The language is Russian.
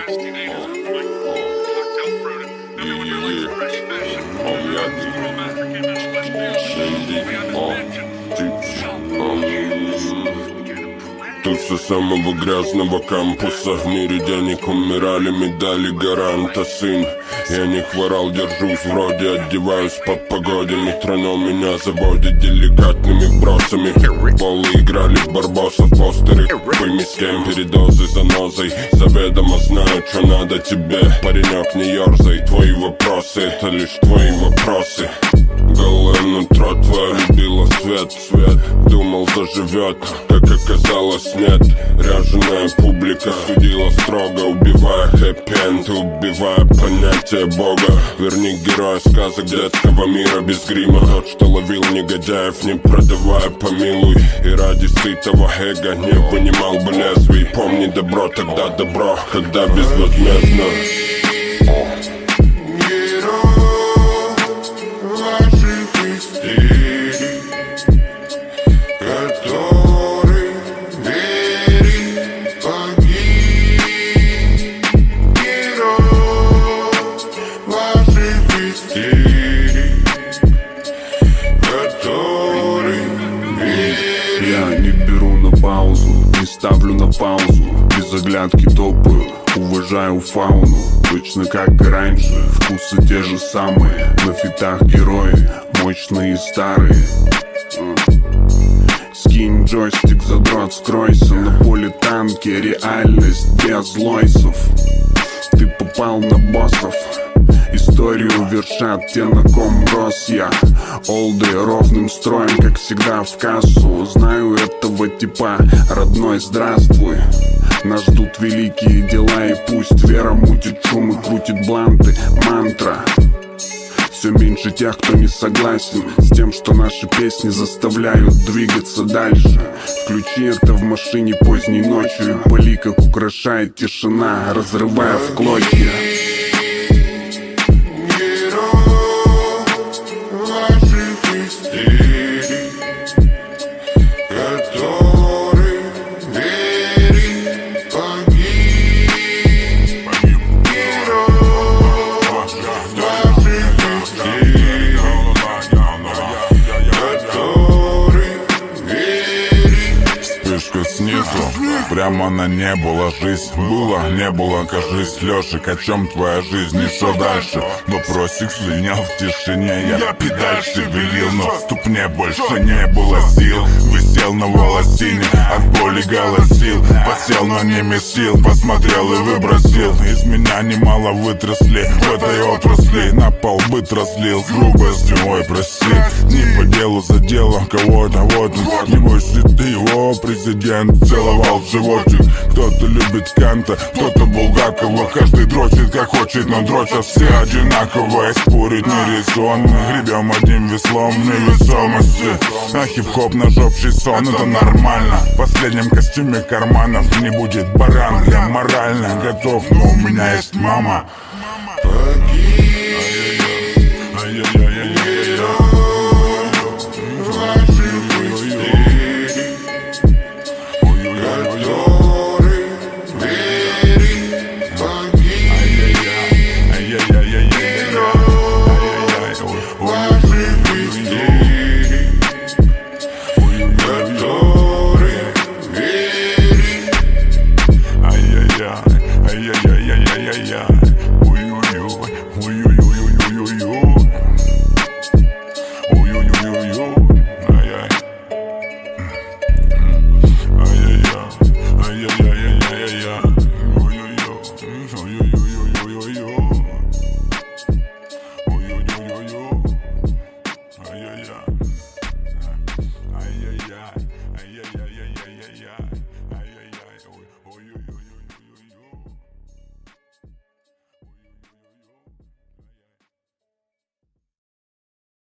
Тут со самого грязного кампуса в мире денег умирали, медали гаранта, сын. Я не хворал, держусь вроде, одеваюсь по погоде. Метроном меня заводит деликатными бросами. Болы играли в барбосов, постеры пойми с кем, передозы занозой. Заведомо знаю, что надо тебе. Паренек, не ерзай, твои вопросы, это лишь твои вопросы. Голое нутро твое любило свет, думал заживет, как оказалось нет. Ряженая публика судила строго, убивая хэппи-энд, убивая понятие Бога. Верни героя сказок детского мира без грима, тот, что ловил негодяев, не продавая, помилуй. И ради сытого эго не вынимал бы лезвий. Помни добро, тогда добро, когда безвозмездно. Я не беру на паузу, не ставлю на паузу, без оглядки топаю, уважаю фауну. Точно как и раньше, вкусы те же самые, на фитах герои, мощные и старые. Скинь джойстик, задрот, скройся, на поле танки, реальность без лойсов. Ты попал на боссов, историю вершат те, на ком рос я. Олды ровным строем, как всегда в кассу. Знаю этого типа, родной, здравствуй. Нас ждут великие дела, и пусть вера мутит шум и крутит бланты. Мантра. Все меньше тех, кто не согласен с тем, что наши песни заставляют двигаться дальше. Включи это в машине поздней ночью, и пали, как украшает тишина, разрывая в клочья. Снизу, прямо на небо ложись. Было, не было, кажись, Лешик, о чем твоя жизнь, и что дальше? Вопросик слинял в тишине, я педаль шевелил, но в ступне больше не было сил. Висел на волосине, от боли голосил, посел, но не месил, посмотрел и выбросил. Из меня немало вытрясли в этой отрасли, на пол быт разлил, грубостью, ой, прости. Не по делу задела кого-то, вот он, не бойся ты его, президент целовал в животик. Кто-то любит Канта, кто-то Булгакова. Каждый дрочит как хочет, но дрочат все одинаково. И спорить нерезонно, гребем одним веслом невесомости. А хип-хоп наш общий сон, это нормально. В последнем костюме карманов не будет баран. Я морально готов, но у меня есть мама.